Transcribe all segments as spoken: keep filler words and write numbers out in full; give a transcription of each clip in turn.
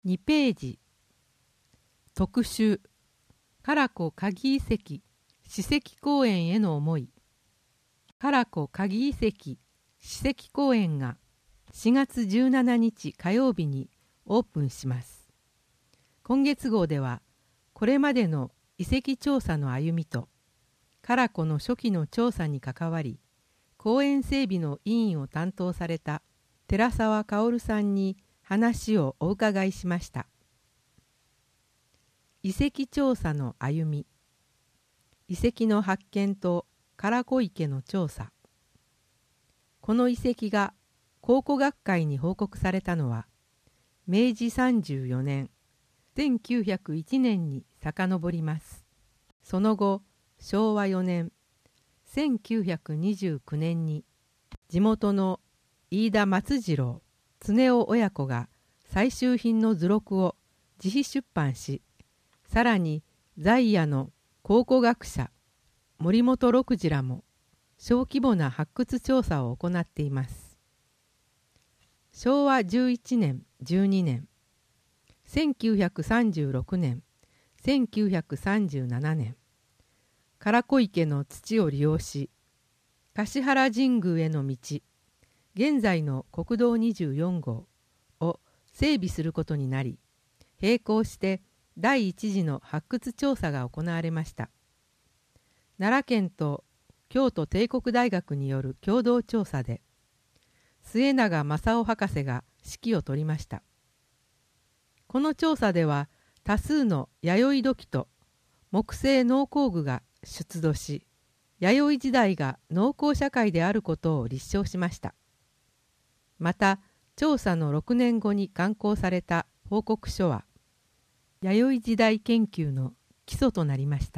にページ特集唐子鍵遺跡史跡公園への思い。唐子鍵遺跡史跡公園がしがつじゅうしちにち火曜日にオープンします。今月号ではこれまでの遺跡調査の歩みと唐子の初期の調査に関わり公園整備の委員を担当された寺澤薫さんに話をお伺いしました。遺跡調査の歩み、遺跡の発見と唐子池の調査。この遺跡が考古学会に報告されたのはめいじさんじゅうよねん、せんきゅうひゃくいちねんに遡ります。その後しょうわよねん、せんきゅうひゃくにじゅうきゅうねんに地元の飯田松次郎常夫親子が採集品の図録を自費出版し、さらに在野の考古学者森本六次らも小規模な発掘調査を行っています。しょうわじゅういちねん、じゅうにねん、せんきゅうひゃくさんじゅうろくねん、せんきゅうひゃくさんじゅうななねん、唐子池の土を利用し橿原神宮への道、現在の国道にじゅうよんごうを整備することになり、並行して第一次の発掘調査が行われました。奈良県と京都帝国大学による共同調査で末永正夫博士が指揮を執りました。この調査では多数の弥生土器と木製農工具が出土し、弥生時代が農耕社会であることを立証しました。また調査のろくねんごに刊行された報告書は弥生時代研究の基礎となりました。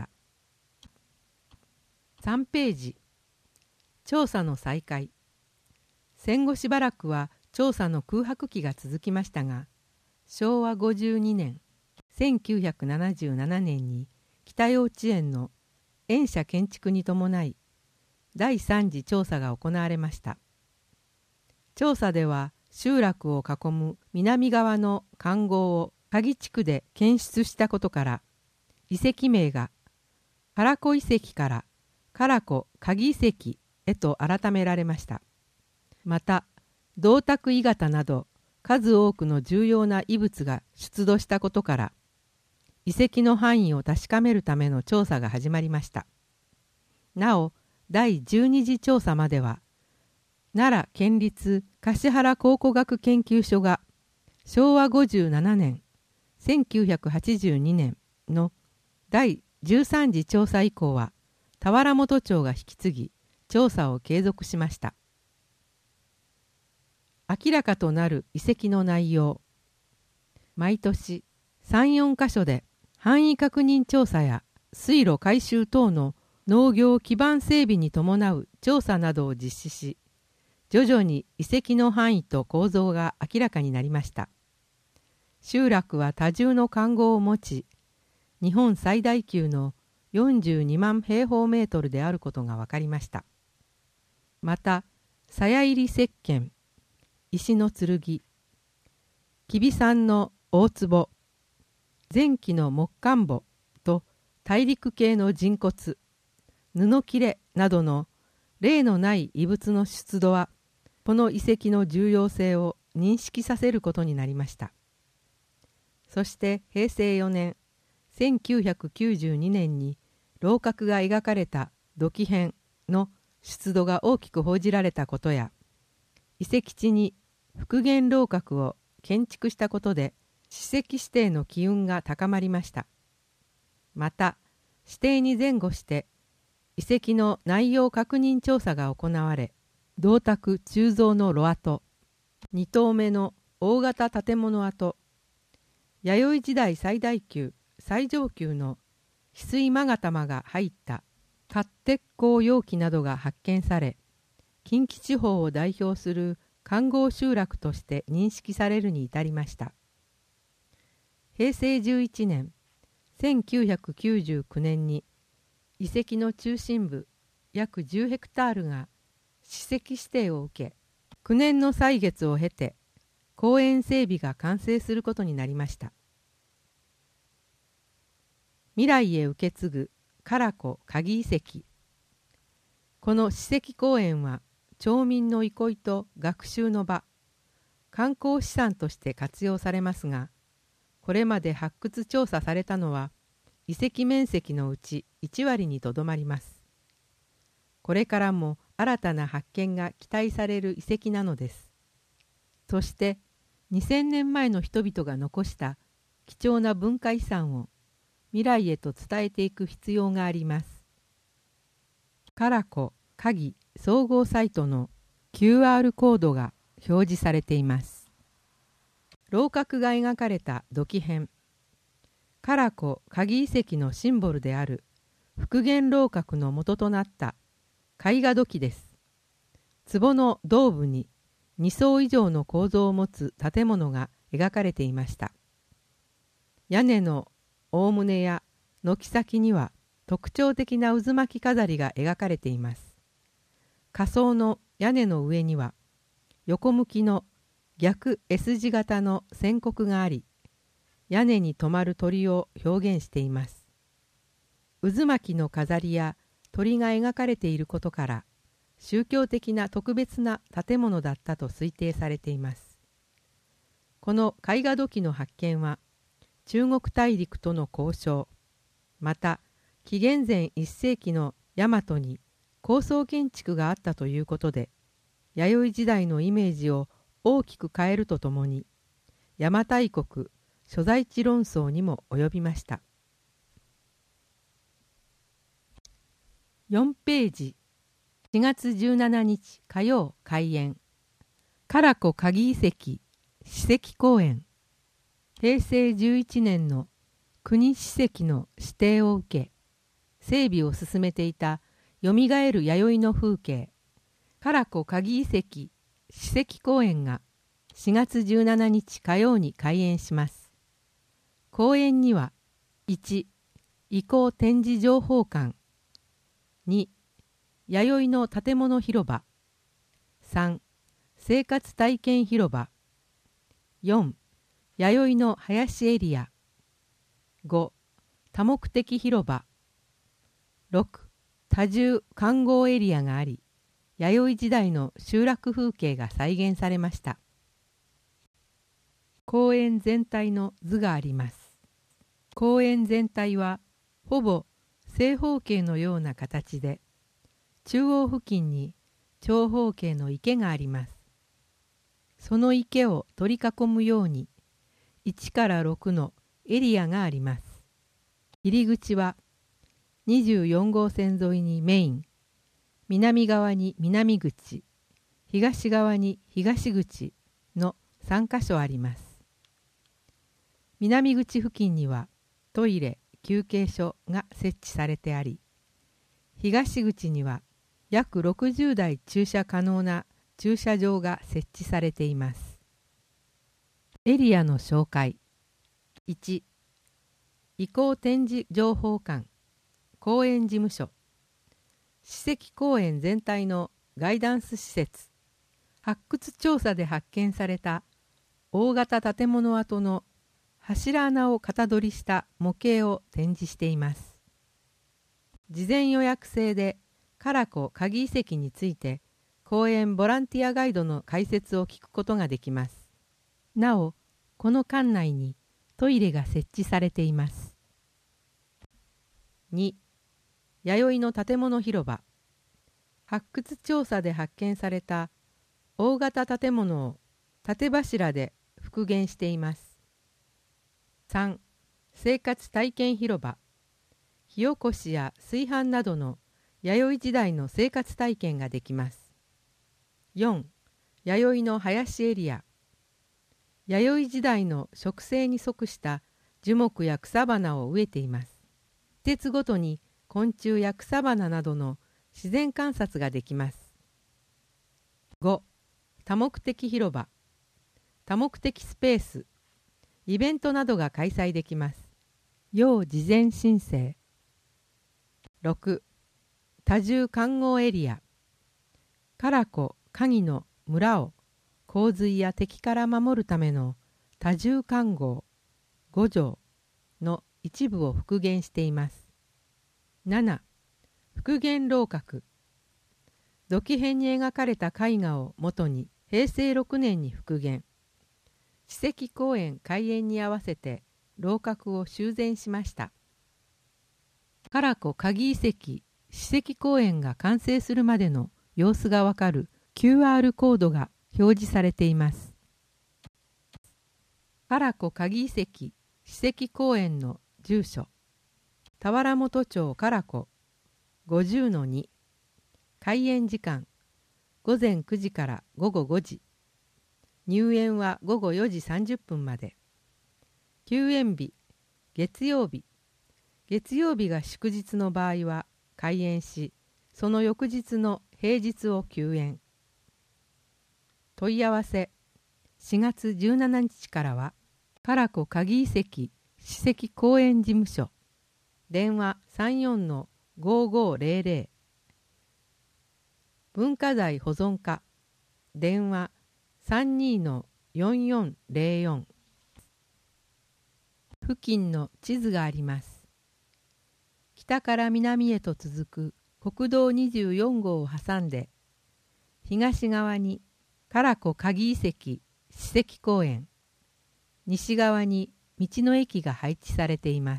さんページ調査の再開。戦後しばらくは調査の空白期が続きましたが、しょうわごじゅうにねん、せんきゅうひゃくななじゅうななねんに北幼稚園の園舎建築に伴いだいさん次調査が行われました。調査では集落を囲む南側の環濠を鍵地区で検出したことから遺跡名が唐子遺跡から唐子鍵遺跡へと改められました。また銅鐸鋳型など数多くの重要な遺物が出土したことから遺跡の範囲を確かめるための調査が始まりました。なおだいじゅうに次調査までは奈良県立橿原考古学研究所がしょうわごじゅうななねん、せんきゅうひゃくはちじゅうにねんのだいじゅうさん次調査以降は田原本町が引き継ぎ調査を継続しました。明らかとなる遺跡の内容。毎年さん、よんかしょで範囲確認調査や水路改修等の農業基盤整備に伴う調査などを実施し、徐々に遺跡の範囲と構造が明らかになりました。集落は多重の環濠を持ち、日本最大級のよんじゅうにまんへいほうメートルであることが分かりました。また、鞘入り石鹸、石の剣、吉備産の大壺、前期の木棺墓と大陸系の人骨、布切れなどの例のない遺物の出土は、この遺跡の重要性を認識させることになりました。そしてへいせいよねん、せんきゅうひゃくきゅうじゅうにねんに楼閣が描かれた土器片の出土が大きく報じられたことや、遺跡地に復元楼閣を建築したことで史跡指定の機運が高まりました。また指定に前後して遺跡の内容確認調査が行われ、銅鐸鋳造の炉跡、に棟目の大型建物跡、弥生時代最大級最上級の翡翠勾玉が入った活鉄鋼容器などが発見され、近畿地方を代表する環濠集落として認識されるに至りました。へいせいじゅういちねん、せんきゅうひゃくきゅうじゅうきゅうねんに遺跡の中心部約じゅうヘクタールが史跡指定を受け、きゅうねんの歳月を経て公園整備が完成することになりました。未来へ受け継ぐ唐子鍵遺跡。この史跡公園は町民の憩いと学習の場、観光資産として活用されますが、これまで発掘調査されたのは遺跡面積のうちいち割にとどまります。これからも新たな発見が期待される遺跡なのです。そしてにせんねんまえの人々が残した貴重な文化遺産を未来へと伝えていく必要があります。唐子鍵総合サイトの キューアール コードが表示されています。楼閣が描かれた土器片、唐子鍵遺跡のシンボルである復元楼閣の元となった絵画土器です。壺の胴部にに層以上の構造を持つ建物が描かれていました。屋根の大棟や軒先には特徴的な渦巻き飾りが描かれています。下層の屋根の上には横向きの逆 S 字型の線刻があり、屋根に止まる鳥を表現しています。渦巻きの飾りや鳥が描かれていることから、宗教的な特別な建物だったと推定されています。この絵画土器の発見は、中国大陸との交渉、また紀元前いっ世紀の大和に高層建築があったということで、弥生時代のイメージを大きく変えるとともに、邪馬台国所在地論争にも及びました。よんページ、しがつじゅうしちにち火曜開演。唐子鍵遺跡史跡公園。へいせいじゅういちねんの国史跡の指定を受け、整備を進めていたよみがえる弥生の風景、唐子鍵遺跡史跡公園がしがつじゅうしちにち火曜に開園します。公園には、いち、遺構展示情報館、に、弥生の建物広場、さん、生活体験広場、よん、弥生の林エリア、ご、多目的広場、ろく、多重観光エリアがあり、弥生時代の集落風景が再現されました。公園全体の図があります。公園全体はほぼ正方形のような形で、中央付近に長方形の池があります。その池を取り囲むようにいちからろくのエリアがあります。入り口はにじゅうよんごうせん沿いにメイン、南側に南口、東側に東口のさんかしょあります。南口付近にはトイレ、休憩所が設置されてあり、東口には約ろくじゅうだい駐車可能な駐車場が設置されています。エリアの紹介。いち、遺構展示情報館、公園事務所、史跡公園全体のガイダンス施設、発掘調査で発見された大型建物跡の柱穴を型取りした模型を展示しています。事前予約制で唐子鍵遺跡について公園ボランティアガイドの解説を聞くことができます。なお、この館内にトイレが設置されています。に、弥生の建物広場。発掘調査で発見された大型建物を縦柱で復元しています。さん、生活体験広場。火起こしや炊飯などの弥生時代の生活体験ができます。よん、弥生の林エリア。弥生時代の植生に即した樹木や草花を植えています。季節ごとに昆虫や草花などの自然観察ができます。ご、多目的広場。多目的スペース。イベントなどが開催できます。要事前申請。ろく、多重観光エリア。唐子、鍵の村を洪水や敵から守るための多重環合ご条の一部を復元しています。なな. 復元楼閣。土器編に描かれた絵画をもとにへいせいろくねんに復元。史跡公園開園に合わせて楼閣を修繕しました。唐子鍵遺跡史跡公園が完成するまでの様子がわかる キューアール コードが表示されています。唐子鍵遺跡史跡公園の住所。田原本町唐子 ごじゅうのに。開園時間ごぜんくじからごごごじ。入園はごごよじさんじゅっぷんまで。休園日月曜日。月曜日が祝日の場合は開園し、その翌日の平日を休園。問い合わせしがつじゅうしちにちからは唐子鍵遺跡史跡公園事務所。電話 さんよんのごごぜろぜろ。文化財保存課。電話 さんにのよんよんぜろよん。付近の地図があります。北から南へと続く国道にじゅうよんごうを挟んで、東側に唐子鍵遺跡史跡公園、西側に道の駅が配置されています。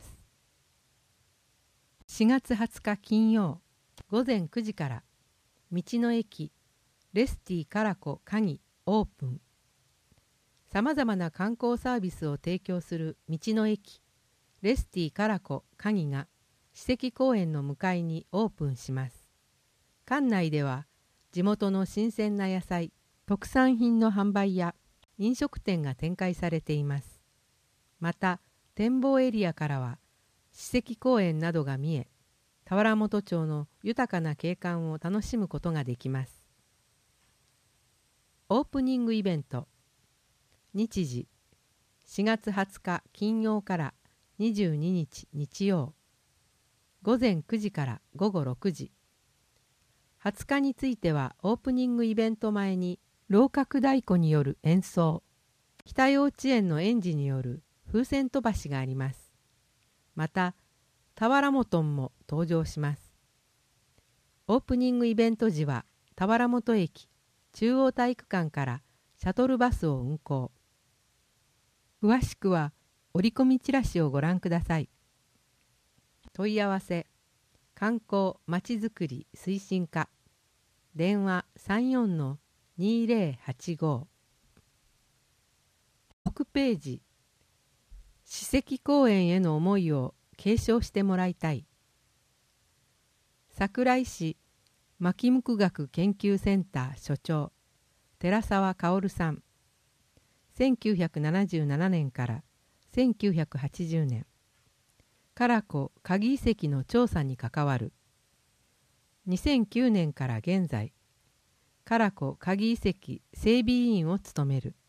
しがつはつか金曜ごぜんくじから道の駅レスティ唐子鍵オープン。さまざまな観光サービスを提供する道の駅レスティ唐子鍵が史跡公園の向かいにオープンします。館内では地元の新鮮な野菜、特産品の販売や飲食店が展開されています。また展望エリアからは史跡公園などが見え、田原本町の豊かな景観を楽しむことができます。オープニングイベント。日時しがつはつか金曜からにじゅうににち日曜。ごぜんくじからごごろくじ。はつかについてはオープニングイベント前に楼閣太鼓による演奏、北幼稚園の園児による風船飛ばしがあります。また田原本も登場します。オープニングイベント時は田原本駅中央体育館からシャトルバスを運行。詳しくは折り込みチラシをご覧ください。問い合わせ観光まちづくり推進課。電話 さんよんのにぜろはちご。ろくページ。史跡公園への思いを継承してもらいたい。桜井市牧木学研究センター所長寺澤薫さん。せんきゅうひゃくななじゅうななねんからせんきゅうひゃくはちじゅうねん。唐子鍵遺跡の調査に関わる。にせんきゅうねんから現在唐子鍵遺跡整備委員を務める。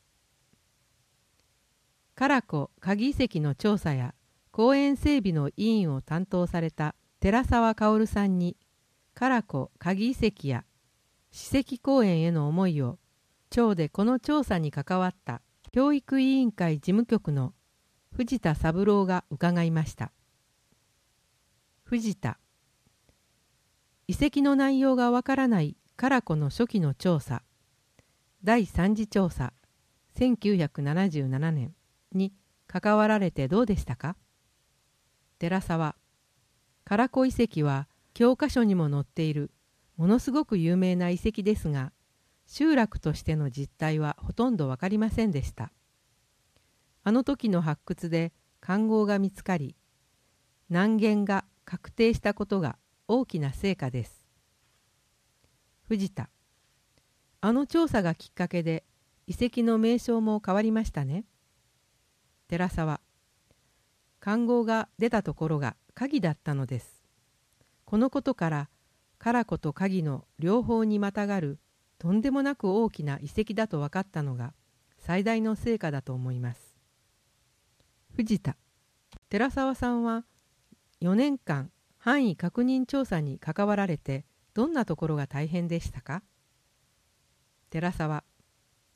唐子鍵遺跡の調査や公園整備の委員を担当された寺澤薫さんに唐子鍵遺跡や史跡公園への思いを町でこの調査に関わった教育委員会事務局の藤田三郎が伺いました。藤田。遺跡の内容がわからない唐子の初期の調査だいさん次調査せんきゅうひゃくななじゅうななねんに関わられてどうでしたか。寺澤。唐子遺跡は教科書にも載っているものすごく有名な遺跡ですが、集落としての実態はほとんど分かりませんでした。あの時の発掘で環合が見つかり、南限が確定したことが大きな成果です。藤田。あの調査がきっかけで遺跡の名称も変わりましたね。寺澤。環合が出たところが鍵だったのです。このことから唐子と鍵の両方にまたがるとんでもなく大きな遺跡だと分かったのが最大の成果だと思います。藤田。寺澤さんはよねんかん範囲確認調査に関わられてどんなところが大変でしたか。寺澤。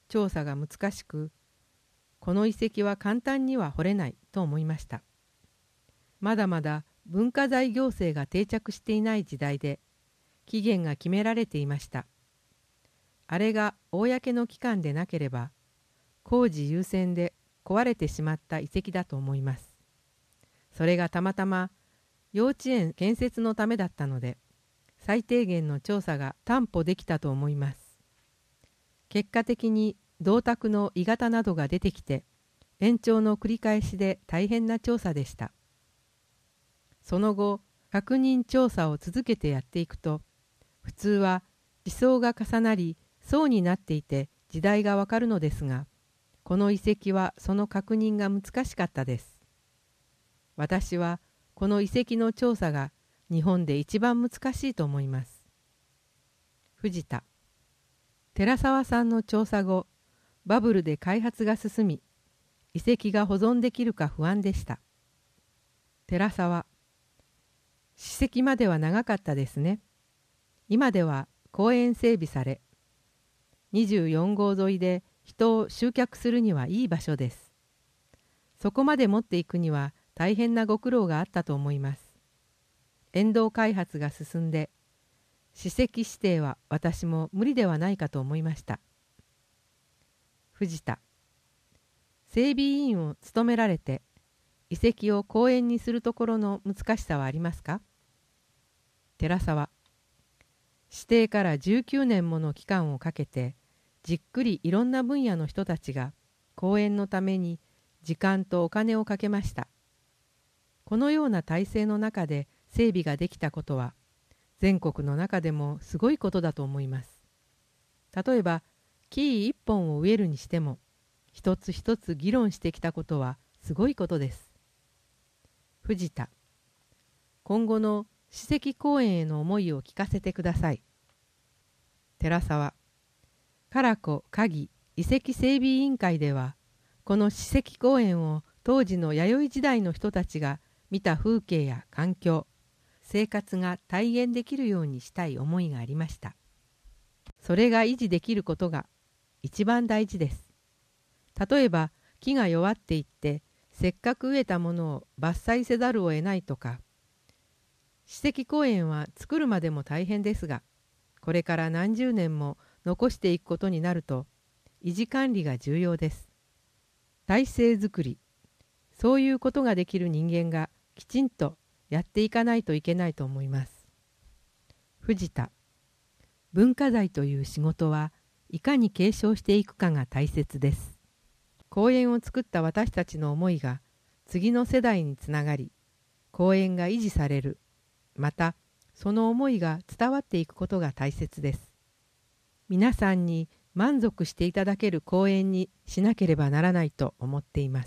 調査が難しく、この遺跡は簡単には掘れないと思いました。まだまだ文化財行政が定着していない時代で、期限が決められていました。あれが公の機関でなければ、工事優先で壊れてしまった遺跡だと思います。それがたまたま幼稚園建設のためだったので、最低限の調査が担保できたと思います。結果的に銅鐸の鋳型などが出てきて、延長の繰り返しで大変な調査でした。その後、確認調査を続けてやっていくと、普通は地層が重なり層になっていて時代がわかるのですが、この遺跡はその確認が難しかったです。私はこの遺跡の調査が日本で一番難しいと思います。藤田。寺澤さんの調査後、バブルで開発が進み、遺跡が保存できるか不安でした。寺澤。史跡までは長かったですね。今では公園整備され、にじゅうよん号沿いで人を集客するにはいい場所です。そこまで持っていくには大変なご苦労があったと思います。沿道開発が進んで、史跡指定は私も無理ではないかと思いました。藤田。整備委員を務められて、遺跡を公園にするところの難しさはありますか？寺澤。指定からじゅうきゅうねんもの期間をかけて、じっくりいろんな分野の人たちが公園のために時間とお金をかけました。このような体制の中で整備ができたことは、全国の中でもすごいことだと思います。例えば、木一本を植えるにしても、一つ一つ議論してきたことはすごいことです。藤田。今後の史跡公園への思いを聞かせてください。寺澤。唐子鍵遺跡整備委員会では、この史跡公園を当時の弥生時代の人たちが見た風景や環境、生活が体現できるようにしたい思いがありました。それが維持できることが一番大事です。例えば木が弱っていってせっかく植えたものを伐採せざるを得ないとか、史跡公園は作るまでも大変ですが、これから何十年も残していくことになると維持管理が重要です。体制づくり、そういうことができる人間がきちんとやっていかないといけないと思います。藤田。文化財という仕事はいかに継承していくかが大切です。公園を作った私たちの思いが次の世代につながり、公園が維持される。また、その思いが伝わっていくことが大切です。皆さんに満足していただける公園にしなければならないと思っています。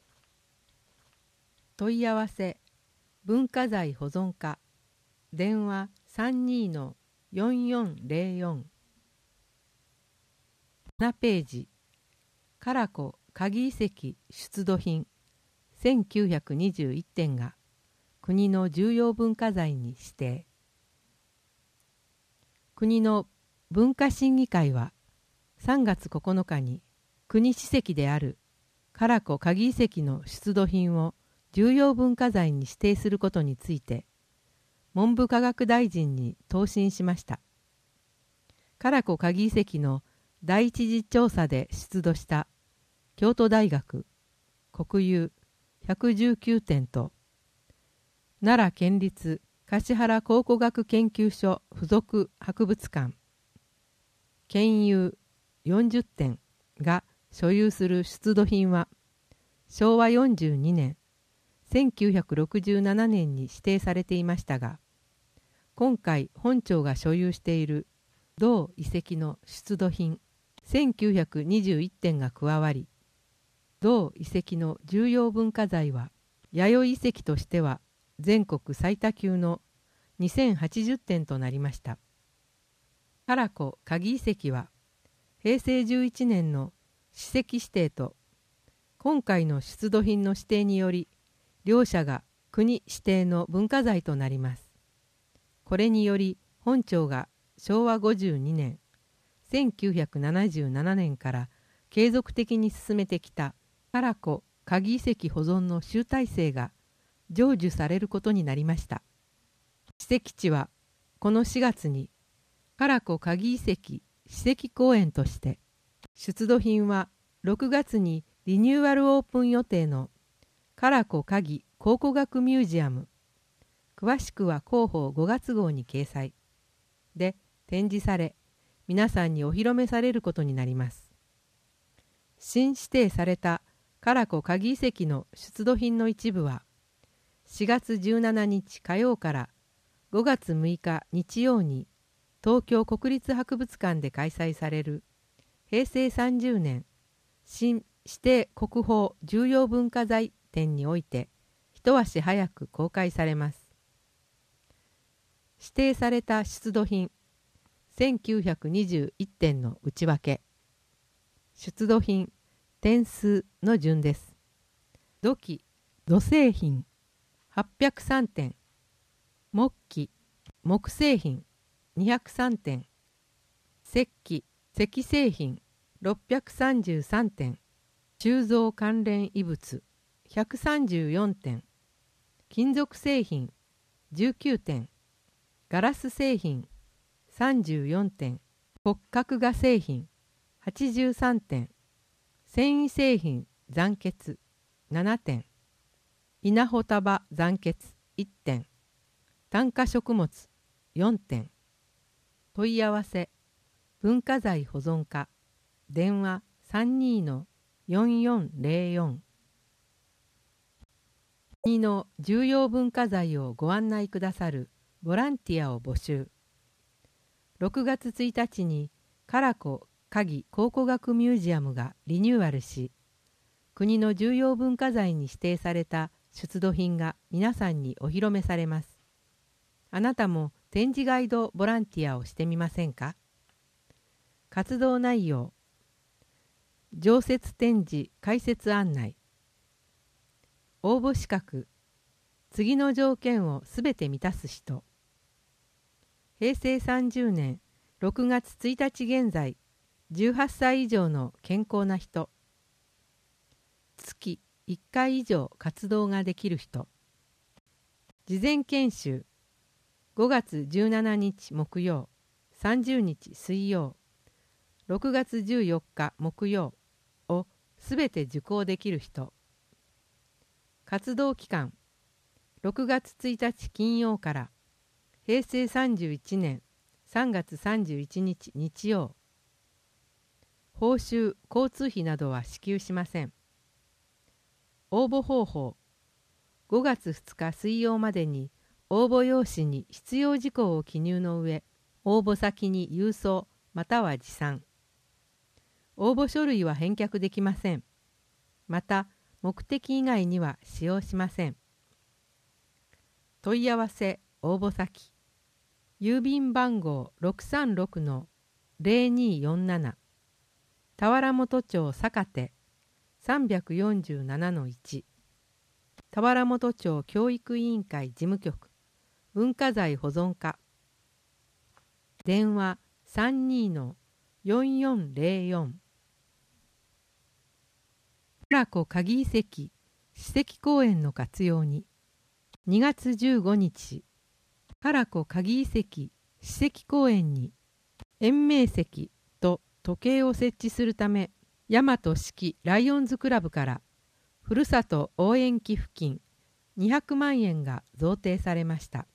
問い合わせ、文化財保存課、電話 さんにーよんよんぜろよん。ななページ、唐子鍵遺跡出土品せんきゅうひゃくにじゅういちてんが国の重要文化財に指定。国の文化審議会はさんがつここのかに国史跡である唐子鍵遺跡の出土品を重要文化財に指定することについて文部科学大臣に答申しました。唐子鍵遺跡の第一次調査で出土した京都大学国有ひゃくじゅうきゅうてんと奈良県立橿原考古学研究所附属博物館県有よんじゅってんが所有する出土品はしょうわよんじゅうにねんせんきゅうひゃくろくじゅうななねんに指定されていましたが、今回本庁が所有している同遺跡の出土品せんきゅうひゃくにじゅういちてんが加わり、同遺跡の重要文化財は弥生遺跡としては全国最多級のにせんはちじゅってんとなりました。唐子鍵遺跡はへいせいじゅういちねんの史跡指定と今回の出土品の指定により両者が国指定の文化財となります。これにより本庁がしょうわごじゅうにねんせんきゅうひゃくななじゅうななねんから継続的に進めてきた唐子鍵遺跡保存の集大成が成就されることになりました。史跡地はこのしがつに唐子鍵遺跡史跡公園として、出土品はろくがつにリニューアルオープン予定の唐子鍵考古学ミュージアム、詳しくは広報ごがつ号に掲載で展示され、皆さんにお披露目されることになります。新指定された唐子鍵遺跡の出土品の一部はしがつじゅうしちにち火曜からごがつむいか日曜に東京国立博物館で開催されるへいせいさんじゅうねん新指定国宝重要文化財展において一足早く公開されます。指定された出土品せんきゅうひゃくにじゅういってんの内訳。出土品点数の順です。土器土製品はっぴゃくさんてん、木器木製品にひゃくさんてん、石器石製品ろっぴゃくさんじゅうさんてん、鋳造関連遺物ひゃくさんじゅうよんてん、金属製品じゅうきゅうてん、ガラス製品さんじゅうよんてん、骨格画製品はちじゅうさんてん、繊維製品残欠ななてん、稲穂束残欠いってん、単価食物よんてん。問い合わせ文化財保存課電話 さんにーのよんよんぜろよん。国の重要文化財をご案内くださるボランティアを募集。ろくがつついたちに唐子鍵考古学ミュージアムがリニューアルし、国の重要文化財に指定された出土品が皆さんにお披露目されます。あなたも展示ガイドボランティアをしてみませんか？活動内容、常設展示解説案内、応募資格、次の条件をすべて満たす人、へいせいさんじゅうねんろくがつついたち現在じゅうはっさい以上の健康な人、月いっかい以上活動ができる人、事前研修ごがつじゅうしちにち木曜、さんじゅうにち水曜、ろくがつじゅうよっか木曜をすべて受講できる人、活動期間ろくがつついたち金曜からへいせいさんじゅういちねんさんがつさんじゅういちにち日曜、報酬交通費などは支給しません。応募方法、ごがつふつか水曜までに応募用紙に必要事項を記入の上、応募先に郵送または持参。応募書類は返却できません。また、目的以外には使用しません。問い合わせ応募先、郵便番号 ろくさんろくのぜろにーよんなな、田原本町坂手 さんよんななのいち、田原本町教育委員会事務局文化財保存課、電話 さんにーのよんよんぜろよん。唐子鍵遺跡史跡公園の活用に、にがつじゅうごにち、唐子鍵遺跡史跡公園に延命石と時計を設置するため、大和四季ライオンズクラブからふるさと応援寄付金にひゃくまんえんが贈呈されました。